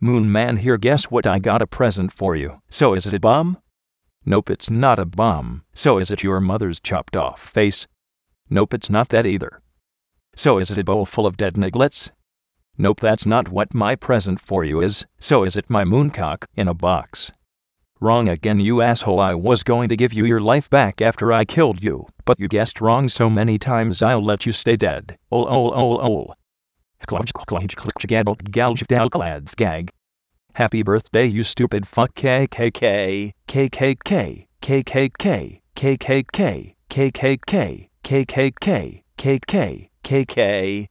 Moon Man here, guess what? I got a present for you. So is it a bomb? Nope, it's not a bomb. So is it your mother's chopped off face? Nope, it's not that either. So is it a bowl full of dead Niglets? Nope, that's not what my present for you is. So is it my mooncock in a box? Wrong again, you asshole. I was going to give you your life back after I killed you, but you guessed wrong so many times I'll let you stay dead. Gag. Happy birthday, you stupid fuck. KKK, KKK, KKK, KKK, KKK, KKK, KKK, KK.